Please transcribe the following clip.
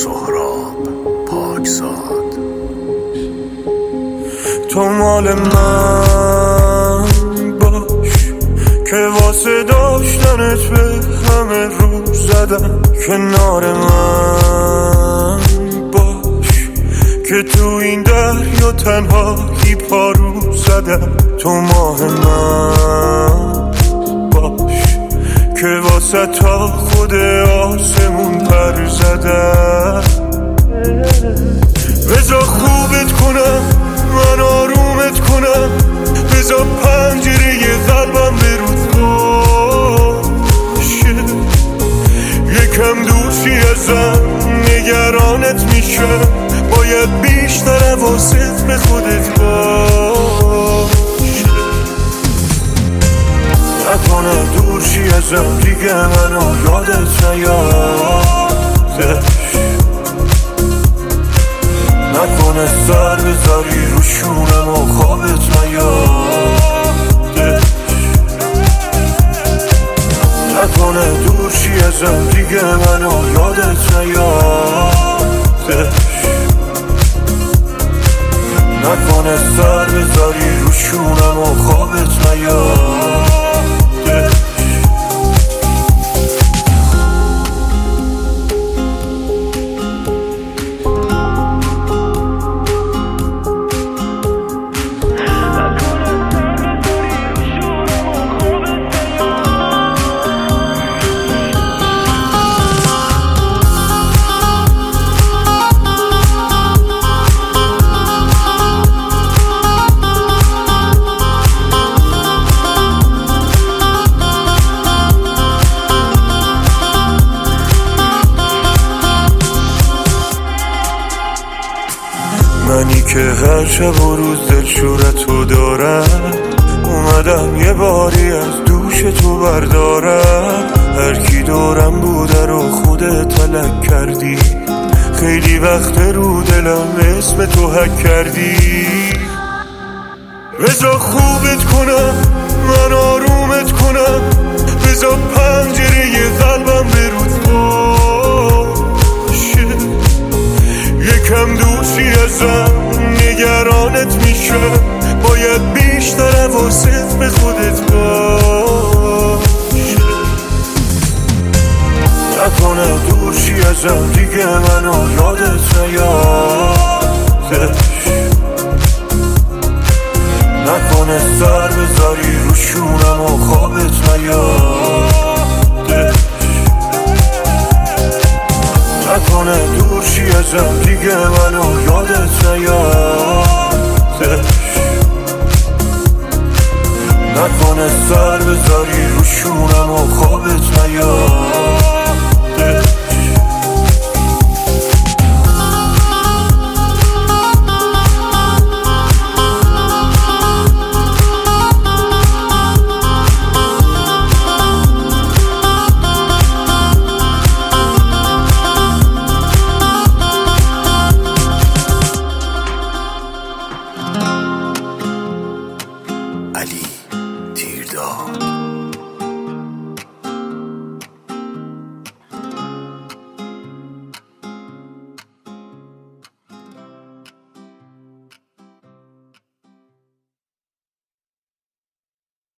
سهراب پاکزاد. تو مال من باش که واسه داشتنت به همه رو زدم. کنار من باش که تو این دریا تنهایی پارو زدم. تو ماه من باش که واسه تا خود آسمون پر زدم. بذار خوبت کنم، من آرومت کنم، بذار پنجره قلبم به رود باشه. یکم دوری ازم نگرانت میشه، باید بیشتر حواست به خودت باشه. نکنه دورشی ازم دیگه منو یادت نیادش. نکنه سر بذاری رو شونم و خوابت نیادش. نکنه دورشی ازم دیگه منو یادت نیادش. نکنه سر بذاری رو شونم و خوابت نیادش. منی که هر شب و روز دلشورتو دارم، اومدم یه باری از دوش تو بردارم. هر کی دورم بوده رو خودت تلک کردی، خیلی وقت رو دلم اسم تو حک کردی. بذار خوبت کنم، من آرومت کنم، بذار پنجره قلبم به رود باشه. یکم دوستی ازم نگرانت میشه، باید بیشتر حواست به خودت باشه. نکنه دورشی ازم دیگه منو یادت نیادش. نکنه سر بذاری رو شونم و خوابت نیادش. نکنه دورشی ازم دیگه منو یادت نیادش. نکنه سر بذاری رو شونم و خوابت نیادش. علی تیرداد.